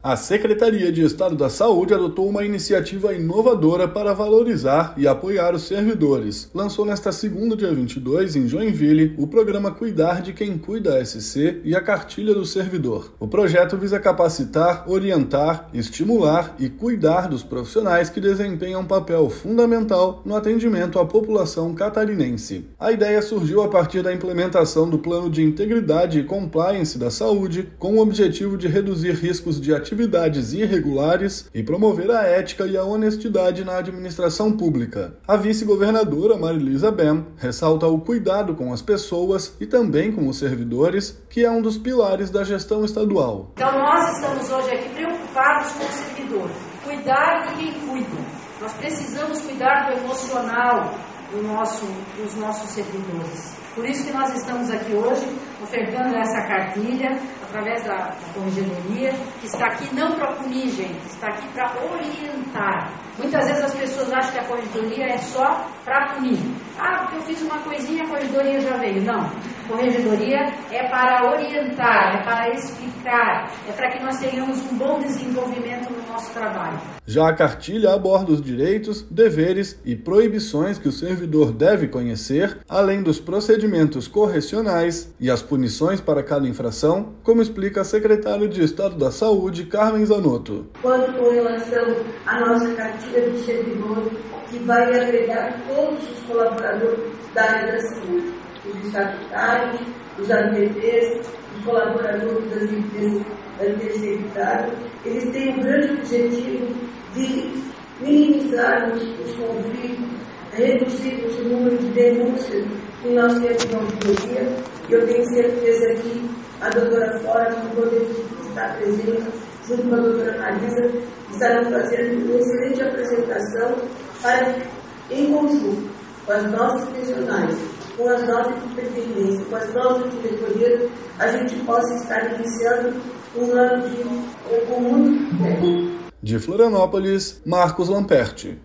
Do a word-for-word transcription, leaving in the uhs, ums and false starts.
A Secretaria de Estado da Saúde adotou uma iniciativa inovadora para valorizar e apoiar os servidores. Lançou nesta segunda, dia vinte e dois, em Joinville, o programa Cuidar de Quem Cuida S C e a Cartilha do Servidor. O projeto visa capacitar, orientar, estimular e cuidar dos profissionais que desempenham um papel fundamental no atendimento à população catarinense. A ideia surgiu a partir da implementação do Plano de Integridade e Compliance da Saúde, com o objetivo de reduzir riscos de atividades atividades irregulares e promover a ética e a honestidade na administração pública. A vice-governadora Marilisa Bem ressalta o cuidado com as pessoas e também com os servidores, que é um dos pilares da gestão estadual. Então nós estamos hoje aqui preocupados com o servidor, cuidar de quem cuida. Nós precisamos cuidar do emocional do nosso, dos nossos servidores. Por isso que nós estamos aqui hoje ofertando essa cartilha através da, da corregedoria, que está aqui não para punir, gente, está aqui para orientar. Muitas vezes as pessoas acham que a corregedoria é só para punir. Ah, porque eu fiz uma coisinha, a corregedoria já veio. Não, corregedoria é para orientar, é para explicar, é para que nós tenhamos um bom desenvolvimento no nosso trabalho. Já a cartilha aborda os direitos, deveres e proibições que o servidor deve conhecer, além dos procedimentos correcionais e as punições para cada infração, como explica a secretária de Estado da Saúde, Carmen Zanotto. Quanto com relação à nossa cartilha do servidor, que vai agregar todos os colaboradores da área da saúde, os estatutários, os A D Ps, os colaboradores das empresas terceirizadas, eles têm um grande objetivo de minimizar os, os conflitos, reduzir o número de denúncias que nós temos na auditoria. Eu tenho certeza que a doutora Flora, com poder estar presente, junto com a doutora Marisa, estarão fazendo uma excelente apresentação para que, em conjunto com as nossas pensionárias, com as nossas dependências, com as nossas diretorias, a gente possa estar iniciando um ano de, com muito bem. De Florianópolis, Marcos Lamperti.